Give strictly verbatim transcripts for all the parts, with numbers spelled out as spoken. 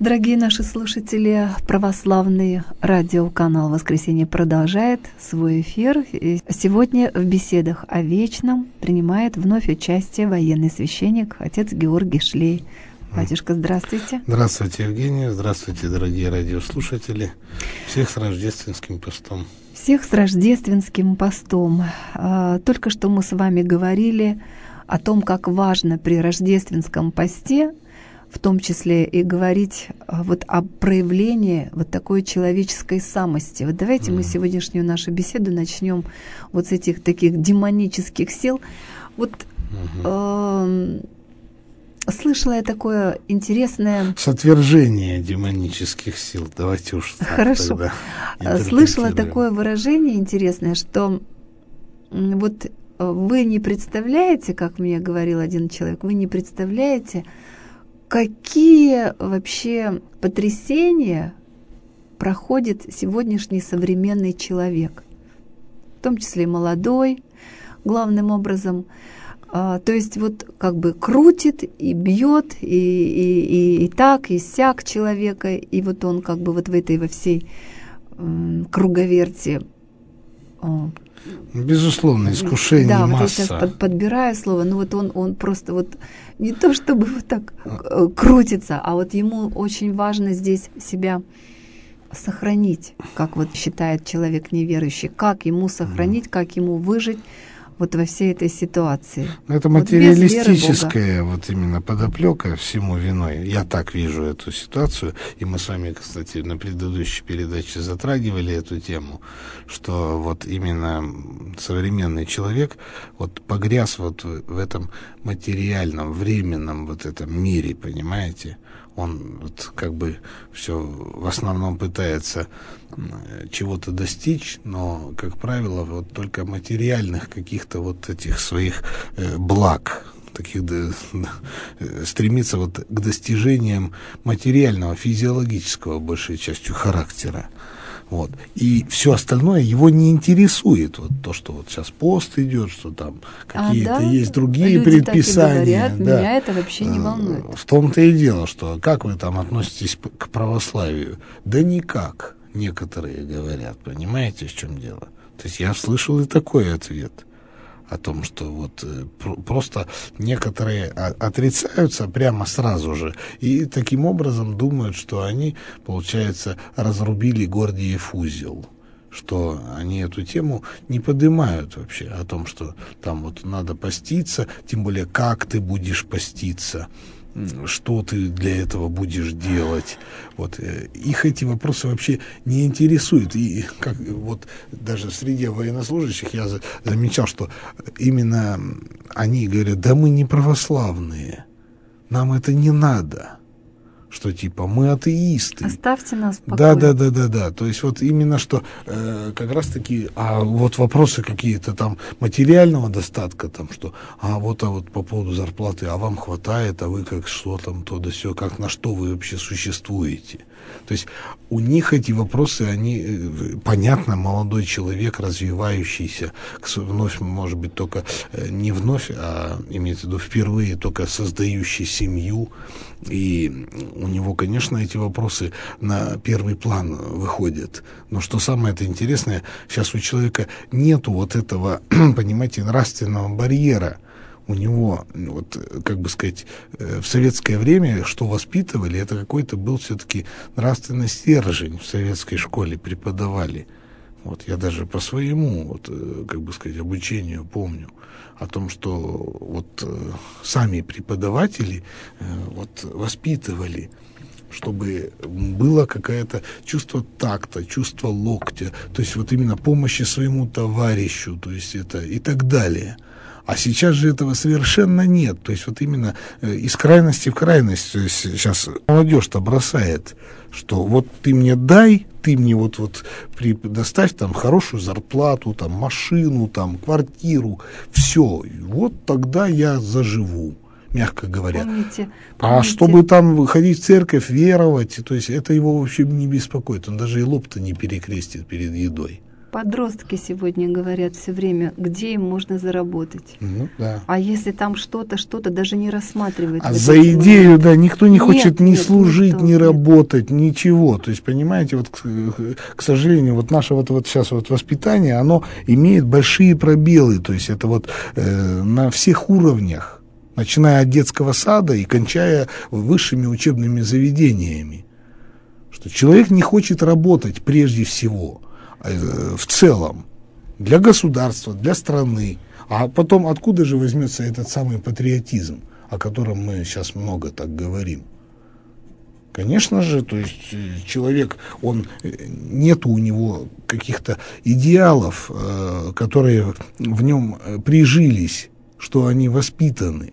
Дорогие наши слушатели, православный радиоканал «Воскресенье» продолжает свой эфир. И сегодня в беседах о вечном принимает вновь участие военный священник отец Георгий Шлей. Батюшка, здравствуйте. Здравствуйте, Евгения. Здравствуйте, дорогие радиослушатели. Всех с рождественским постом. Всех с рождественским постом. Только что мы с вами говорили о том, как важно при рождественском посте, в том числе и говорить вот о проявлении вот такой человеческой самости. Вот давайте mm. мы сегодняшнюю нашу беседу начнем вот с этих таких демонических сил. Вот mm-hmm. э, слышала я такое интересное... С отвержения демонических сил. Давайте уж так. Хорошо. Слышала такое выражение интересное, что вот вы не представляете, как мне говорил один человек, вы не представляете, какие вообще потрясения проходит сегодняшний современный человек, в том числе и молодой, главным образом. А, то есть вот как бы крутит и бьет, и, и, и, и так, и сяк человека, и вот он как бы вот в этой во всей м, круговерти. О, безусловно, искушение да, масса. Вот я сейчас под, подбираю слово, но вот он, он просто вот не то чтобы вот так э, крутится, а вот ему очень важно здесь себя сохранить, как вот считает человек неверующий, как ему сохранить, как ему выжить вот во всей этой ситуации. Это вот материалистическая вот именно подоплека всему виной. Я так вижу эту ситуацию, и мы с вами, кстати, на предыдущей передаче затрагивали эту тему, что вот именно современный человек вот погряз вот в этом материальном, временном вот этом мире, понимаете? Он вот как бы все в основном пытается чего-то достичь, но, как правило, вот только материальных каких-то вот этих своих э, благ, таких да, стремится вот к достижениям материального, физиологического, большей частью, характера. Вот. И все остальное его не интересует. Вот то, что вот сейчас пост идет, что там какие-то а, да? есть другие люди предписания. Так и говорят, да. Меня это вообще не волнует. В том-то и дело, что как вы там относитесь к православию? Да никак, некоторые говорят. Понимаете, в чем дело? То есть я слышал и такой ответ о том, что вот просто некоторые отрицаются прямо сразу же и таким образом думают, что они, получается, разрубили Гордиев узел, что они эту тему не поднимают вообще о том, что там вот надо поститься, тем более как ты будешь поститься, что ты для этого будешь делать. Вот. Их эти вопросы вообще не интересуют. И как, вот, даже среди военнослужащих я замечал, что именно они говорят, да мы не православные, нам это не надо. Что типа мы атеисты. Оставьте нас в покое. Да, да, да, да, да. То есть вот именно что э, как раз таки, а вот вопросы какие-то там материального достатка, там что, а вот, а вот по поводу зарплаты, а вам хватает, а вы как что там, то да сё, как на что вы вообще существуете. То есть у них эти вопросы, они, понятно, молодой человек, развивающийся, вновь, может быть, только не вновь, а имеется в виду впервые, только создающий семью, и у него, конечно, эти вопросы на первый план выходят. Но что самое это интересное, сейчас у человека нету вот этого, понимаете, нравственного барьера. У него, вот, как бы сказать, в советское время, что воспитывали, это какой-то был все-таки нравственный стержень в советской школе преподавали. Вот, я даже по своему, вот, как бы сказать, обучению помню о том, что вот сами преподаватели вот, воспитывали, чтобы было какое-то чувство такта, чувство локтя, то есть вот именно помощи своему товарищу, то есть это и так далее. А сейчас же этого совершенно нет. То есть вот именно из крайности в крайность. То есть сейчас молодежь-то бросает, что вот ты мне дай, ты мне вот, вот предоставь там хорошую зарплату, там машину, там квартиру, все. Вот тогда я заживу, мягко говоря. Помните, а помните. Чтобы там ходить в церковь, веровать, то есть это его вообще не беспокоит. Он даже и лоб-то не перекрестит перед едой. подростки сегодня говорят все время, где им можно заработать. Ну, да. А если там что-то, что-то даже не рассматривают. А за идею, момент. Да, никто не нет, хочет ни нет, служить, никто, ни нет. работать, ничего. То есть, понимаете, вот, к, к сожалению, вот наше вот, вот сейчас вот воспитание, оно имеет большие пробелы. То есть, это вот э, на всех уровнях, начиная от детского сада и кончая высшими учебными заведениями. Что человек не хочет работать прежде всего, э, в целом, для государства, для страны. А потом откуда же возьмется этот самый патриотизм, о котором мы сейчас много так говорим? Конечно же, то есть человек, он, нету у него каких-то идеалов, э, которые в нем прижились, что они воспитаны.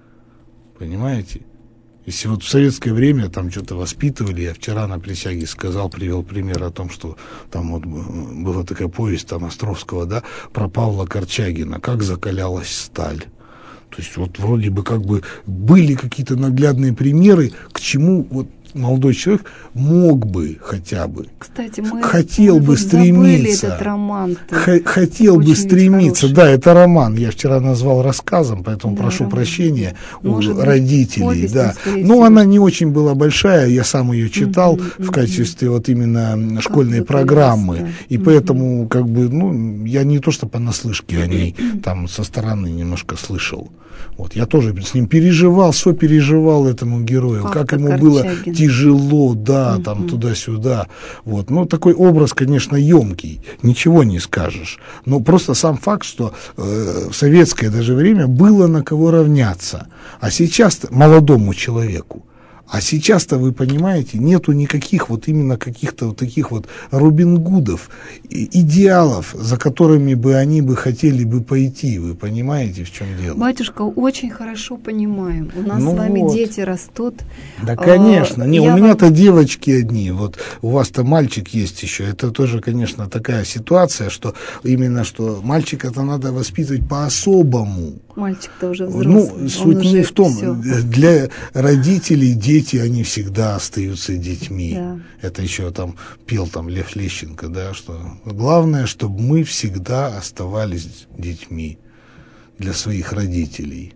Понимаете? Если вот в советское время там что-то воспитывали, я вчера на присяге сказал, привел пример о том, что там вот была такая повесть там Островского, да, про Павла Корчагина, как закалялась сталь. То есть вот вроде бы как бы были какие-то наглядные примеры, к чему вот молодой человек мог бы хотя бы, кстати, мы, хотел мы бы стремиться, этот роман, х- хотел бы стремиться, хороший. Да, это роман, я вчера назвал рассказом, поэтому да, прошу роман. прощения Может у быть, родителей, да, но она не очень была большая, я сам ее читал угу, в качестве угу. вот именно как школьной программы, да. и угу. поэтому как бы, ну, я не то что понаслышке о ней, там со стороны немножко слышал. Вот, я тоже с ним переживал, сопереживал этому герою, как, как ему Корчагин. Было тяжело, да, угу. там туда-сюда. Вот. Ну, такой образ, конечно, емкий, ничего не скажешь. Но просто сам факт, что э, в советское даже время было на кого равняться. А сейчас молодому человеку. А сейчас-то, вы понимаете, нету никаких вот именно каких-то вот таких вот Робин Гудов, идеалов, за которыми бы они бы хотели бы пойти. Вы понимаете, в чем дело? Батюшка, очень хорошо понимаем. У нас ну с вами вот. Дети растут. Да, конечно. А, Не, у меня-то вам... девочки одни, вот у вас-то мальчик есть еще. Это тоже, конечно, такая ситуация, что именно что мальчика-то надо воспитывать по-особому. Мальчик-то уже взрослый. Ну, суть не в том. Все. Для родителей дети, они всегда остаются детьми. Да. Это еще там пел там Лев Лещенко, да, что главное, чтобы мы всегда оставались детьми для своих родителей.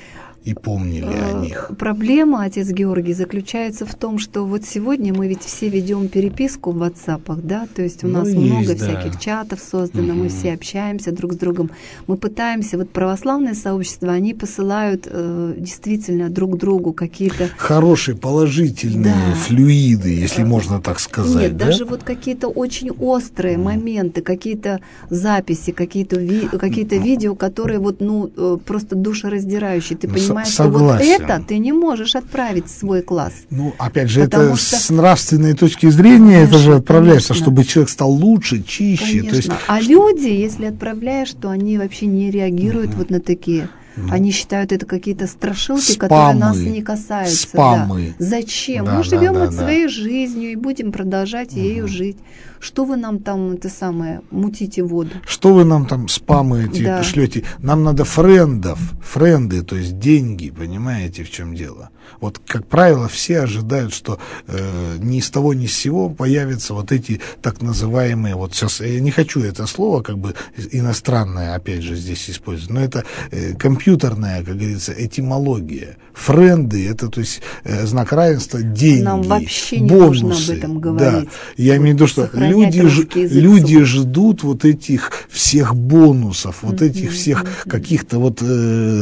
И помнили о них. Проблема, отец Георгий, заключается в том, что вот сегодня мы ведь все ведем переписку в WhatsApp, да, то есть у нас ну, много есть, всяких да. чатов создано, угу. мы все общаемся друг с другом, мы пытаемся, вот православное сообщество, они посылают э, действительно друг другу какие-то... Хорошие, положительные да. флюиды, если можно так сказать. Нет, да? даже вот какие-то очень острые моменты, какие-то записи, какие-то, ви- какие-то видео, которые вот, ну, просто душераздирающие, ты понимаешь, что вот это ты не можешь отправить в свой класс. Ну, опять же, это что... с нравственной точки зрения, конечно, это же отправляется, конечно. Чтобы человек стал лучше, чище. То есть... А люди, если отправляешь, то они вообще не реагируют угу. вот на такие... Ну, они считают это какие-то страшилки, спамы, которые нас не касаются. Спамы. Да. Зачем? Да, Мы живем да, от да, своей да. жизнью и будем продолжать угу. ею жить. Что вы нам там, это самое, мутите воду? Что вы нам там спамы эти да. шлете? Нам надо френдов, френды, то есть деньги, понимаете, в чем дело? Вот, как правило, все ожидают, что э, ни с того ни с сего появятся вот эти так называемые, вот сейчас я не хочу это слово, как бы иностранное, опять же, здесь использовать, но это э, компьютерная, как говорится, этимология. Френды, это, то есть, э, знак равенства, деньги, нам вообще не бонусы. Нужно об этом говорить. Да. Я имею в виду, что люди, ж, люди ждут вот этих всех бонусов, вот mm-hmm. этих всех mm-hmm. каких-то вот э,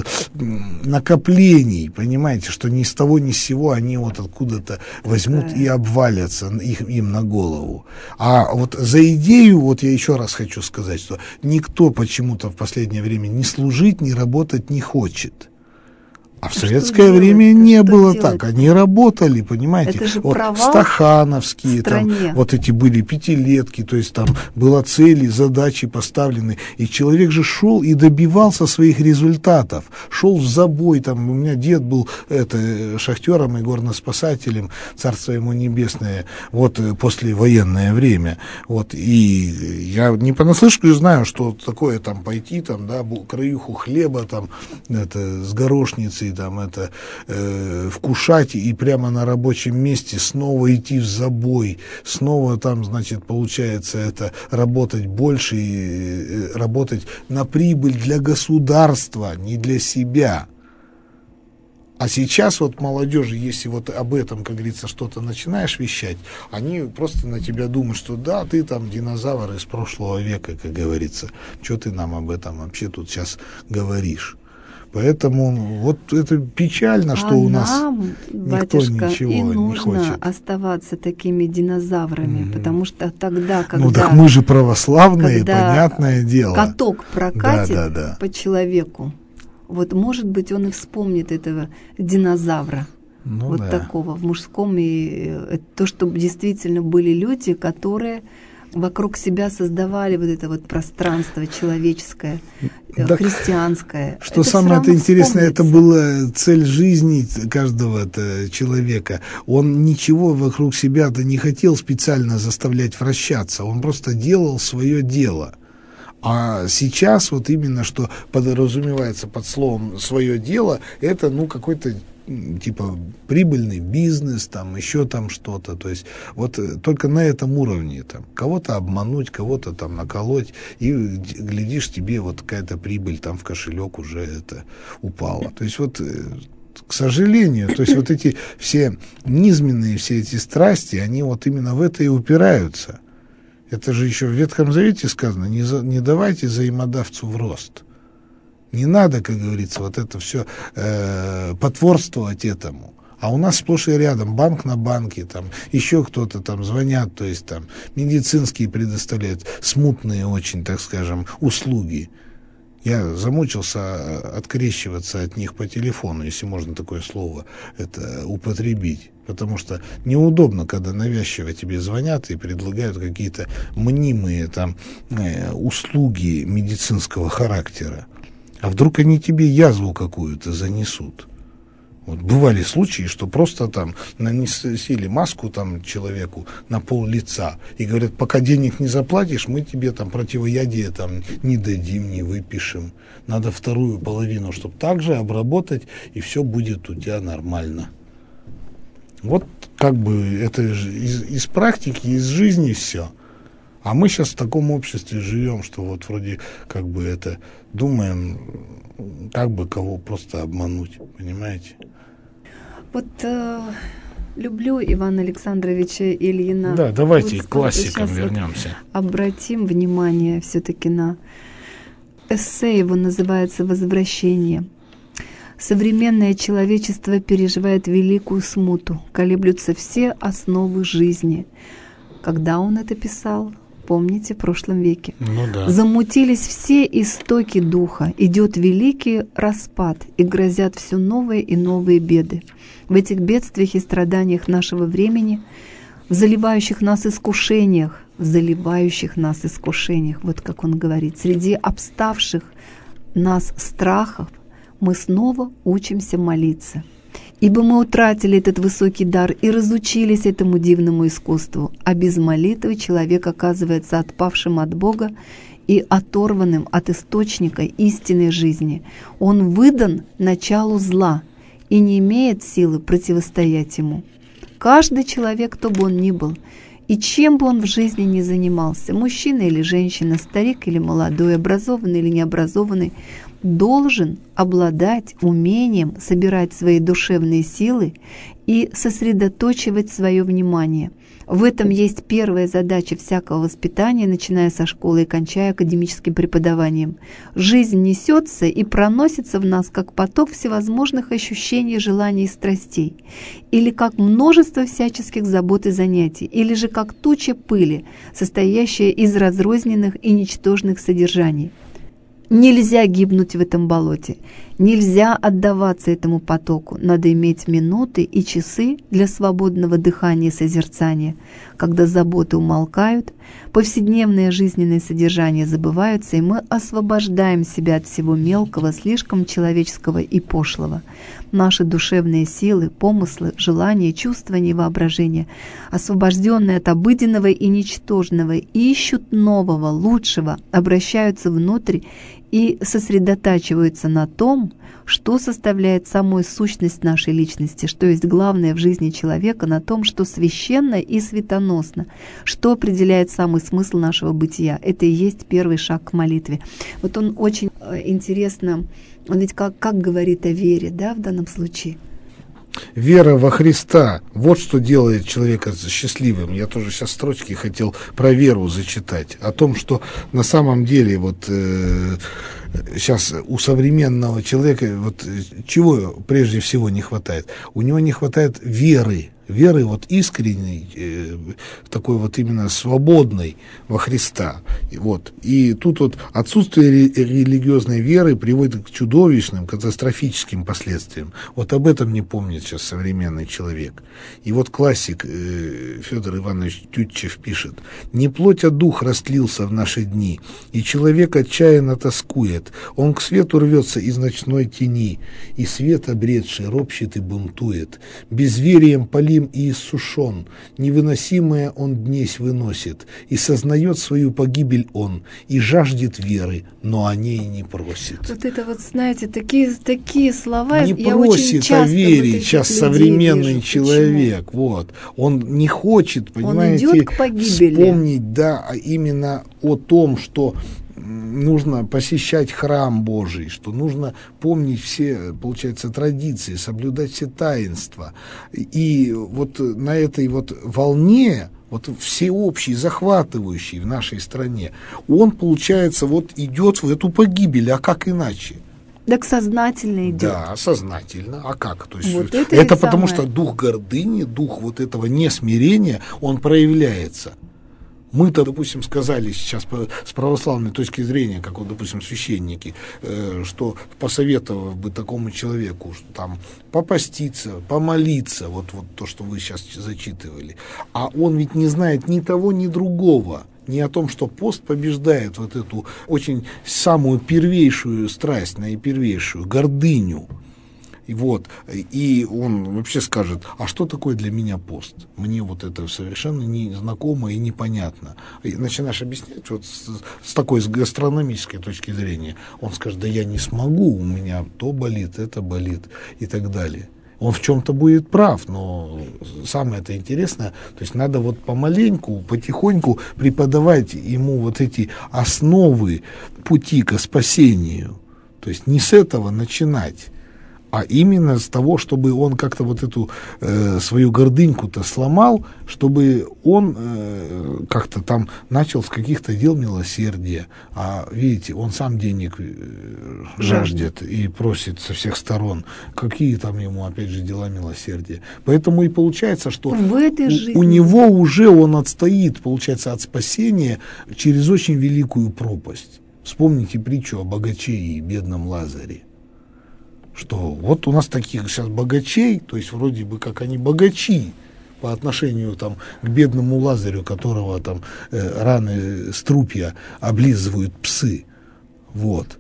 накоплений, понимаете, что ни с того ни с сего они вот откуда-то возьмут и обвалятся их, им на голову. А вот за идею, вот я еще раз хочу сказать, что никто почему-то в последнее время ни служить, ни работать не хочет. А в а советское время делать? Не что было делать? Так. Они работали, понимаете. Это же вот провал стахановские, там, вот эти были пятилетки, то есть там была цели, задачи поставлены. И человек же шел и добивался своих результатов. Шел в забой. Там, у меня дед был это, шахтером и горноспасателем, царство ему небесное, вот послевоенное время. Вот, и я не понаслышке знаю, что такое там пойти, там, да, краюху хлеба там, это, с горошницей, там это э, вкушать и прямо на рабочем месте снова идти в забой, снова там, значит, получается это работать больше и э, работать на прибыль для государства, не для себя. А сейчас вот молодежи, если вот об этом, как говорится, что-то начинаешь вещать, они просто на тебя думают, что да, ты там динозавр из прошлого века, как говорится. Что ты нам об этом вообще тут сейчас говоришь? Поэтому вот это печально, что а у нас нам, никто батюшка, ничего и не хочет. Нужно оставаться такими динозаврами, mm-hmm. потому что тогда, когда... Ну так мы же православные, понятное дело. Каток прокатит да, да, да. по человеку. Вот, может быть, он и вспомнит этого динозавра, ну, вот да. такого в мужском. И то, что действительно были люди, которые вокруг себя создавали вот это вот пространство человеческое, так, христианское. Что это самое это интересное, это была цель жизни каждого это человека. Он ничего вокруг себя-то не хотел специально заставлять вращаться, он просто делал свое дело. А сейчас вот именно, что подразумевается под словом «свое дело», это, ну, какой-то, типа, прибыльный бизнес, там, еще там что-то. То есть вот только на этом уровне, там, кого-то обмануть, кого-то там наколоть, и, глядишь, тебе вот какая-то прибыль там в кошелек уже это упала. То есть вот... К сожалению, то есть вот эти все низменные, все эти страсти, они вот именно в это и упираются. Это же еще в Ветхом Завете сказано, не, за, не давайте взаимодавцу в рост. Не надо, как говорится, вот это все э, потворствовать этому. А у нас сплошь и рядом банк на банке, там еще кто-то там звонят, то есть там медицинские предоставляют смутные очень, так скажем, услуги. Я замучился открещиваться от них по телефону, если можно такое слово это употребить. Потому что неудобно, когда навязчиво тебе звонят и предлагают какие-то мнимые там э, услуги медицинского характера. А вдруг они тебе язву какую-то занесут? Вот бывали случаи, что просто там нанесли маску там человеку на пол лица и говорят, пока денег не заплатишь, мы тебе там противоядие там не дадим, не выпишем. Надо вторую половину, чтобы также обработать, и все будет у тебя нормально. Вот как бы это из, из практики, из жизни все. А мы сейчас в таком обществе живем, что вот вроде как бы это думаем, как бы кого просто обмануть, понимаете? Вот э, люблю Ивана Александровича Ильина. Да, давайте вот к классикам вернемся. Вот обратим внимание все-таки на эссе, его называется «Возвращение». Современное человечество переживает великую смуту, колеблются все основы жизни. Когда он это писал? Помните, в прошлом веке. Ну, да. Замутились все истоки духа, идет великий распад, и грозят все новые и новые беды. В этих бедствиях и страданиях нашего времени, в заливающих нас искушениях, в заливающих нас искушениях, вот как он говорит, среди обставших нас страхов, мы снова учимся молиться. Ибо мы утратили этот высокий дар и разучились этому дивному искусству, а без молитвы человек оказывается отпавшим от Бога и оторванным от источника истинной жизни. Он выдан началу зла и не имеет силы противостоять ему. Каждый человек, кто бы он ни был, и чем бы он в жизни ни занимался, мужчина или женщина, старик или молодой, образованный или необразованный, должен обладать умением собирать свои душевные силы и сосредоточивать свое внимание. В этом есть первая задача всякого воспитания, начиная со школы и кончая академическим преподаванием. Жизнь несется и проносится в нас, как поток всевозможных ощущений, желаний и страстей, или как множество всяческих забот и занятий, или же как туча пыли, состоящая из разрозненных и ничтожных содержаний. Нельзя гибнуть в этом болоте, нельзя отдаваться этому потоку, надо иметь минуты и часы для свободного дыхания и созерцания. Когда заботы умолкают, повседневное жизненное содержание забываются, и мы освобождаем себя от всего мелкого, слишком человеческого и пошлого. Наши душевные силы, помыслы, желания, чувствования и воображения, освобожденные от обыденного и ничтожного, ищут нового, лучшего, обращаются внутрь и сосредотачиваются на том, том, что составляет самую сущность нашей личности, что есть главное в жизни человека, на том, что священно и светоносно, что определяет самый смысл нашего бытия. Это и есть первый шаг к молитве. Вот он очень интересно, он ведь как, как говорит о вере, да, в данном случае. Вера во Христа, вот что делает человека счастливым. Я тоже сейчас строчки хотел про веру зачитать, о том, что на самом деле вот э, сейчас у современного человека вот чего прежде всего не хватает? У него не хватает веры. Веры вот искренней, э, такой вот именно свободной во Христа. И, вот. И тут вот отсутствие ре- религиозной веры приводит к чудовищным, катастрофическим последствиям. Вот об этом не помнит сейчас современный человек. И вот классик э, Федор Иванович Тютчев пишет: «Не плоть, а дух растлился в наши дни, и человек отчаянно тоскует. Он к свету рвется из ночной тени, и свет обретший ропщет и бунтует. Безверием полит и иссушен, невыносимое он днесь выносит, и сознает свою погибель он, и жаждет веры, но о ней не просит». Вот это вот, знаете, такие, такие слова. Не я просит очень о вере вот сейчас современный вижу. человек. Вот. Он не хочет, понимаете, он идет к погибели. Вспомнить, да, именно о том, что нужно посещать храм Божий, что нужно помнить все, получается, традиции, соблюдать все таинства. И вот на этой вот волне, вот всеобщей, захватывающей в нашей стране, он, получается, вот идет в эту погибель, а как иначе? Так сознательно идет. Да, сознательно. А как? То есть вот это это потому, самое... что дух гордыни, дух вот этого несмирения, он проявляется. Мы-то, допустим, сказали сейчас с православной точки зрения, как вот, допустим, священники, э, что посоветовав бы такому человеку, что там попаститься, помолиться, вот, вот то, что вы сейчас зачитывали, а он ведь не знает ни того, ни другого, ни о том, что пост побеждает вот эту очень самую первейшую страсть, наипервейшую гордыню. И вот, и он вообще скажет: а что такое для меня пост? Мне вот это совершенно не знакомо и непонятно. И начинаешь объяснять вот с, с такой с гастрономической точки зрения. Он скажет: да я не смогу, у меня то болит, это болит и так далее. Он в чем-то будет прав, но самое это интересное, то есть надо вот помаленьку, потихоньку преподавать ему вот эти основы пути к спасению. То есть не с этого начинать, а именно с того, чтобы он как-то вот эту э, свою гордыньку-то сломал, чтобы он э, как-то там начал с каких-то дел милосердия. А видите, он сам денег э, жаждет и просит со всех сторон. Какие там ему, опять же, дела милосердия? Поэтому и получается, что в этой жизни... у, у него уже он отстоит, получается, от спасения через очень великую пропасть. Вспомните притчу о богаче и бедном Лазаре. Что вот у нас таких сейчас богачей, то есть вроде бы как они богачи по отношению там к бедному Лазарю, которого там э, раны струпья облизывают псы, вот.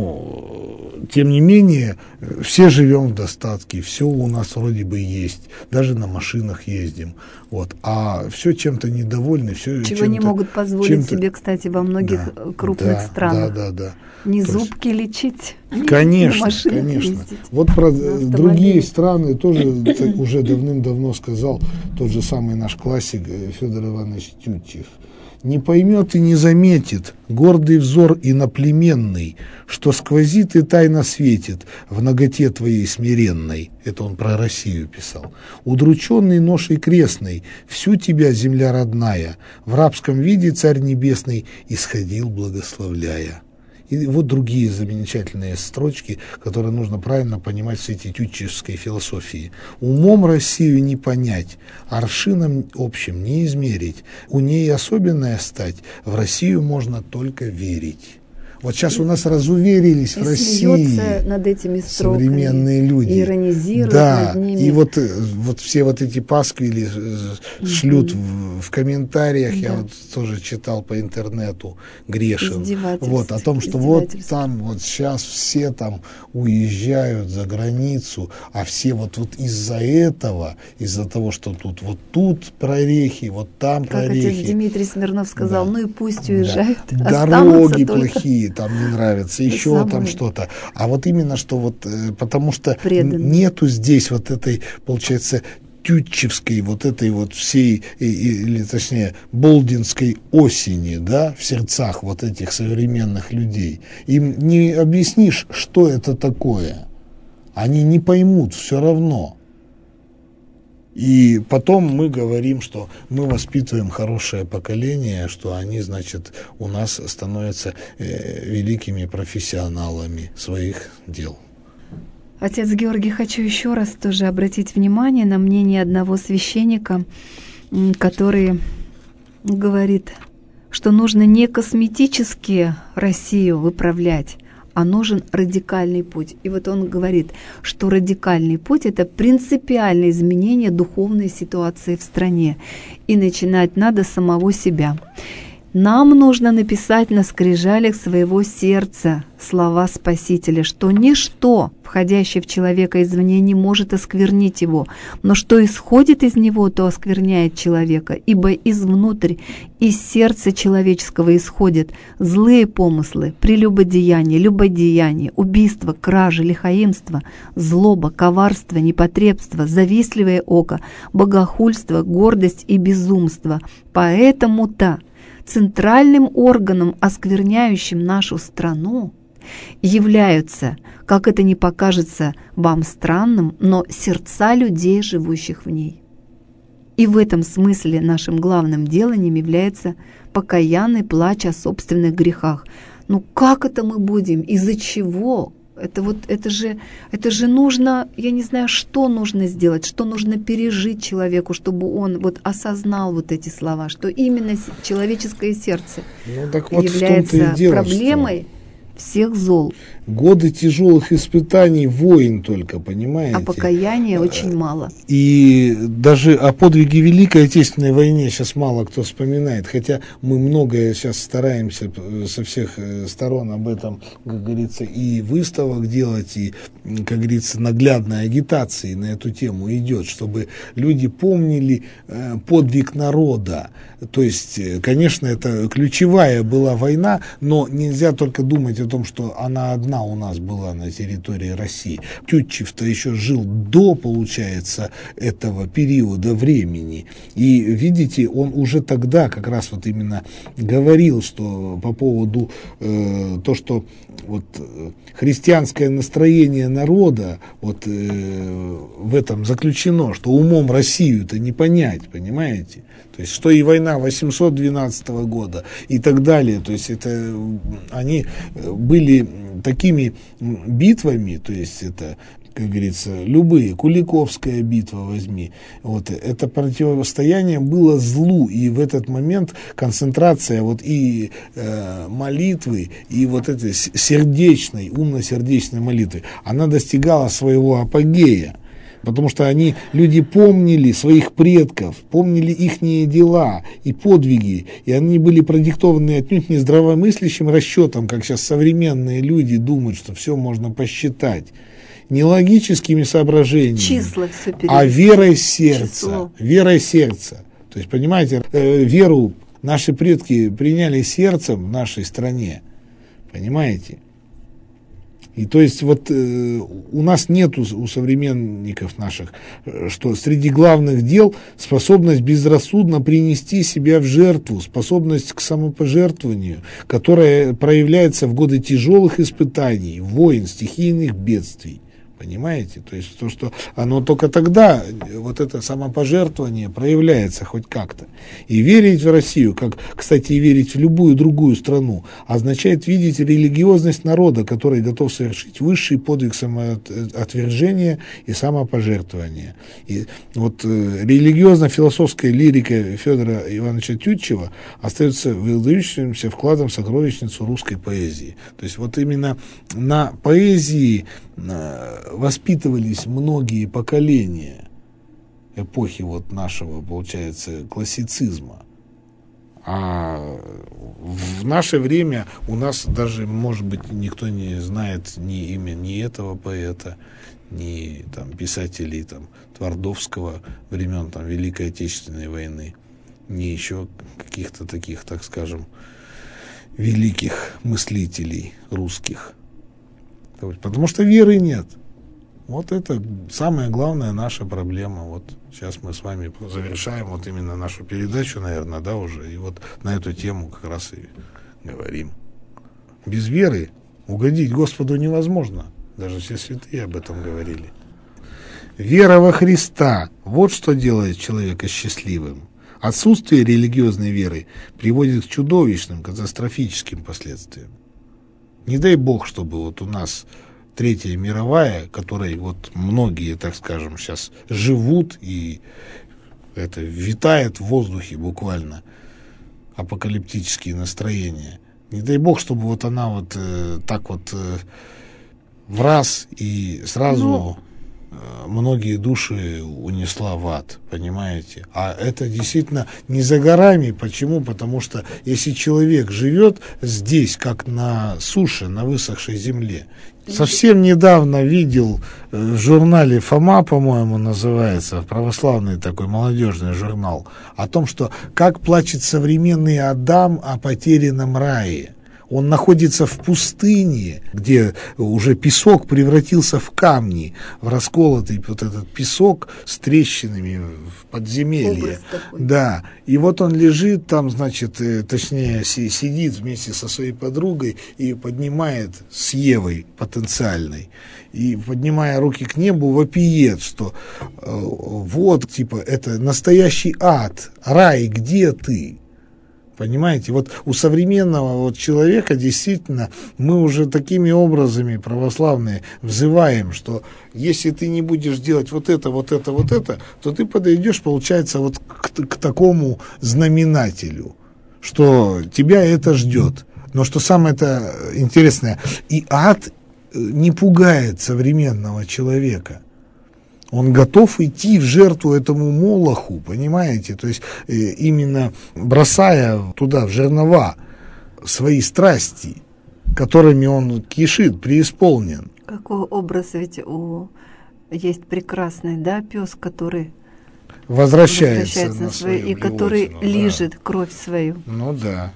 Но тем не менее все живем в достатке, все у нас вроде бы есть, даже на машинах ездим, вот. А все чем-то недовольны, все чего не могут позволить чем-то... себе, кстати, во многих да, крупных да, странах. Да, да, да. Не То зубки есть... лечить. Конечно, конечно. Ездить. Вот про другие страны тоже уже давным-давно сказал тот же самый наш классик Федор Иванович Тютчев. Не поймет и не заметит гордый взор иноплеменный, что сквозит и тайно светит в наготе твоей смиренной. Это он про Россию писал. Удрученный ношей крестной, всю тебя, земля родная, в рабском виде царь небесный исходил, благословляя. И вот другие замечательные строчки, которые нужно правильно понимать в свете тютчевской философии. «Умом Россию не понять, аршином общим не измерить, у ней особенная стать, в Россию можно только верить». Вот сейчас у нас разуверились и в России над этими строками, современные люди. Иронизируют да, над ними. И вот, вот все вот эти пасквили шлют mm-hmm. в, в комментариях, да. Я вот тоже читал по интернету, грешен. Вот, о том, что вот там вот сейчас все там уезжают за границу, а все вот, вот из-за этого, из-за того, что тут вот тут прорехи, вот там как прорехи. Как отец Дмитрий Смирнов сказал, да. ну и пусть уезжают. Да. Дороги плохие. идеи там не нравятся, еще самые... там что-то. А вот именно что вот, потому что преданные. Нету здесь вот этой, получается, тютчевской вот этой вот всей, или точнее, болдинской осени, да, в сердцах вот этих современных людей. Им не объяснишь, что это такое. Они не поймут все равно. И потом мы говорим, что мы воспитываем хорошее поколение, что они, значит, у нас становятся э, великими профессионалами своих дел. Отец Георгий, хочу еще раз тоже обратить внимание на мнение одного священника, который говорит, что нужно не косметически Россию выправлять, а нужен радикальный путь. И вот он говорит, что радикальный путь – это принципиальное изменение духовной ситуации в стране. И начинать надо с самого себя. Нам нужно написать на скрижалях своего сердца слова Спасителя, что ничто, входящее в человека извне, не может осквернить его, но что исходит из него, то оскверняет человека, ибо извнутрь, из сердца человеческого исходят злые помыслы, прелюбодеяние, любодеяние, убийство, кражи, лихаимство, злоба, коварство, непотребство, завистливое око, богохульство, гордость и безумство. Поэтому-то центральным органом, оскверняющим нашу страну, являются, как это не покажется вам странным, но сердца людей, живущих в ней. И в этом смысле нашим главным деланием является покаянный плач о собственных грехах. Ну как это мы будем? Из-за чего? Это вот, это же, это же нужно, я не знаю, что нужно сделать, что нужно пережить человеку, чтобы он вот осознал вот эти слова, что именно человеческое сердце ну, так вот является дело, проблемой всех зол. Годы тяжелых испытаний, войн только, понимаете? А покаяния очень мало. И даже о подвиге Великой Отечественной войне сейчас мало кто вспоминает, хотя мы многое сейчас стараемся со всех сторон об этом, как говорится, и выставок делать, и, как говорится, наглядной агитации на эту тему идет, чтобы люди помнили подвиг народа. То есть, конечно, это ключевая была война, но нельзя только думать о том, что она одна у нас была на территории России. Тютчев-то еще жил до, получается, этого периода времени. И, видите, он уже тогда как раз вот именно говорил, что по поводу э, то, что вот христианское настроение народа вот э, в этом заключено, что умом Россию-то не понять, понимаете? То есть, что и война восемьсот двенадцатого года и так далее. То есть, это они были такими битвами, то есть, это, как говорится, любые, Куликовская битва возьми, вот, это противостояние было злу, и в этот момент концентрация вот и э, молитвы, и вот этой сердечной, умно-сердечной молитвы, она достигала своего апогея. Потому что они, люди помнили своих предков, помнили ихние дела и подвиги, и они были продиктованы отнюдь не здравомыслящим расчетом, как сейчас современные люди думают, что все можно посчитать, не логическими соображениями, числа все а верой сердца, Число. верой сердца. То есть, понимаете, э, веру наши предки приняли сердцем в нашей стране, понимаете? И то есть вот э, у нас нет у, у современников наших, э, что среди главных дел способность безрассудно принести себя в жертву, способность к самопожертвованию, которая проявляется в годы тяжелых испытаний, войн, стихийных бедствий. Понимаете? То есть то, что оно только тогда, вот это самопожертвование проявляется хоть как-то. И верить в Россию, как, кстати, и верить в любую другую страну, означает видеть религиозность народа, который готов совершить высший подвиг самоотвержения и самопожертвования. И вот э, религиозно-философская лирика Федора Ивановича Тютчева остается выдающимся вкладом в сокровищницу русской поэзии. То есть вот именно на поэзии воспитывались многие поколения эпохи вот нашего, получается, классицизма. А в наше время у нас даже, может быть, никто не знает ни имя ни этого поэта, ни там, писателей там, Твардовского времен там, Великой Отечественной войны, ни еще каких-то таких, так скажем, великих мыслителей русских. Потому что веры нет. Вот это самая главная наша проблема. Вот сейчас мы с вами завершаем вот именно нашу передачу, наверное, да, уже. И вот на эту тему как раз и говорим. Без веры угодить Господу невозможно. Даже все святые об этом говорили. Вера во Христа – вот что делает человека счастливым. Отсутствие религиозной веры приводит к чудовищным, катастрофическим последствиям. Не дай Бог, чтобы вот у нас Третья мировая, которой вот многие, так скажем, сейчас живут, и это витает в воздухе буквально апокалиптические настроения. Не дай Бог, чтобы вот она вот э, так вот э, в раз и сразу Но... э, многие души унесла в ад, понимаете? А это действительно не за горами. Почему? Потому что если человек живет здесь, как на суше, на высохшей земле. Совсем недавно видел в журнале «Фома», по-моему, называется, православный такой молодежный журнал, о том, что как плачет современный Адам о потерянном рае. Он находится в пустыне, где уже песок превратился в камни, в расколотый вот этот песок с трещинами в подземелье. Да, и вот он лежит там, значит, точнее сидит вместе со своей подругой и поднимает с Евой потенциальной, и поднимая руки к небу вопиет, что э, вот, типа, это настоящий ад, рай, где ты? Понимаете, вот у современного вот человека действительно мы уже такими образами православные взываем, что если ты не будешь делать вот это, вот это, вот это, то ты подойдешь, получается, вот к, к такому знаменателю, что тебя это ждет. Но что самое-то интересное, и ад не пугает современного человека. Он готов идти в жертву этому молоху, понимаете? То есть э, именно бросая туда, в жернова, свои страсти, которыми он кишит, преисполнен. Какой образ ведь у... есть прекрасный, да, пес, который возвращается, возвращается на свою, и который животину, лижет да. кровь свою. Ну да.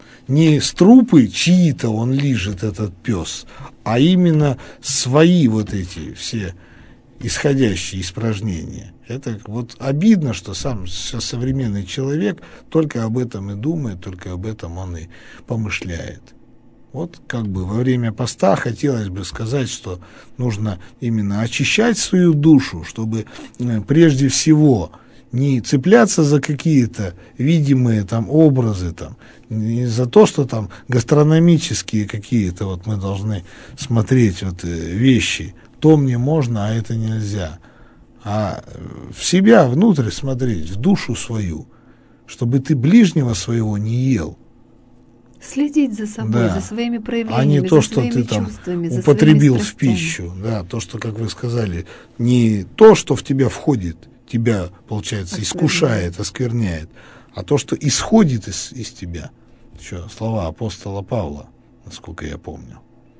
Не с трупы чьи-то он лижет, этот пес, а именно свои вот эти все исходящие испражнения. Это вот обидно, что сам сейчас современный человек только об этом и думает, только об этом он и помышляет. Вот как бы во время поста хотелось бы сказать, что нужно именно очищать свою душу, чтобы прежде всего не цепляться за какие-то видимые там образы, там, не за то, что там гастрономические какие-то вот мы должны смотреть вот вещи, то мне можно, а это нельзя. А в себя, внутрь смотреть, в душу свою, чтобы ты ближнего своего не ел. Следить за собой, да. За своими проявлениями, а не то, за что своими ты там чувствами, употребил в пищу. Да, то, что, как вы сказали, не то, что в тебя входит, тебя, получается, оскверняет. Искушает, оскверняет, а то, что исходит из, из тебя. Еще слова апостола Павла, насколько я помню.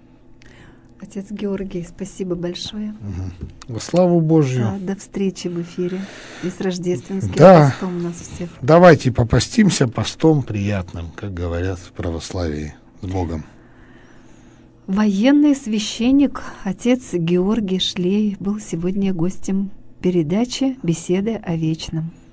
Отец Георгий, спасибо большое. Угу. Во славу Божью. Да, до встречи в эфире. И с рождественским да. постом нас всех. Давайте попастимся постом приятным, как говорят в православии. С Богом. Военный священник отец Георгий Шлей был сегодня гостем передачи «Беседы о вечном».